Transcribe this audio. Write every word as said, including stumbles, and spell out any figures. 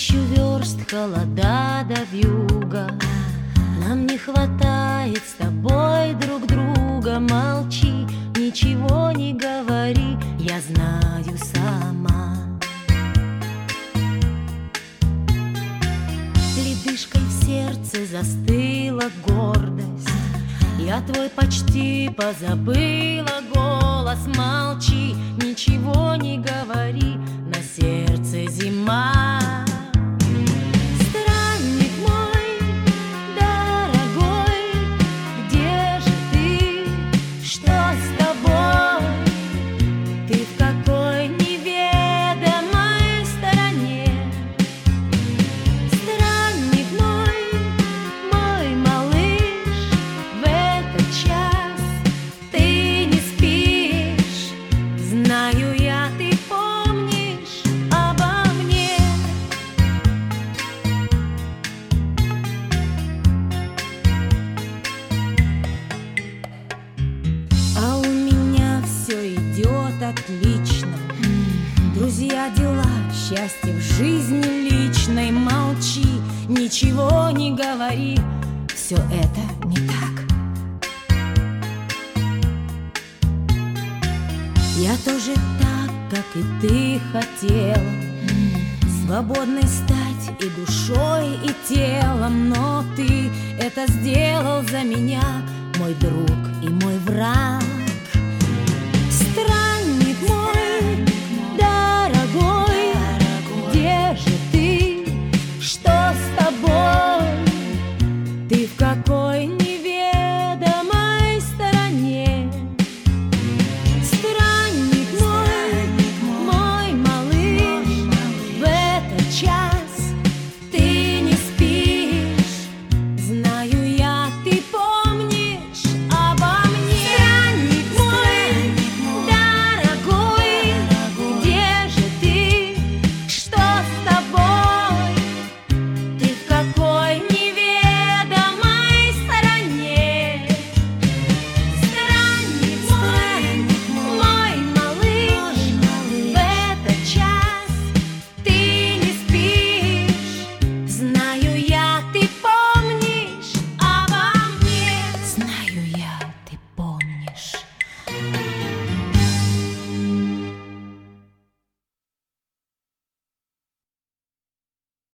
Тысячу верст холода до вьюга, нам не хватает с тобой друг друга. Молчи, ничего не говори, я знаю сама. Ледышкой в сердце застыла гордость, я твой почти позабыла голос. Молчи, ничего не говори, на сердце зима. Странник мой, дорогой, где же ты? Что с тобой? Ты в какой неведомой стороне? Странник мой, мой малыш, в этот час ты не спишь. Знаю я, ты помнишь обо мне. А у меня все идет отлично. Друзья, дела, счастье в жизни личной. Молчи, ничего не говори, все это не так. Я тоже так, как и ты хотела, свободной стать и душой, и телом. Но ты это сделал за меня, мой друг и мой враг.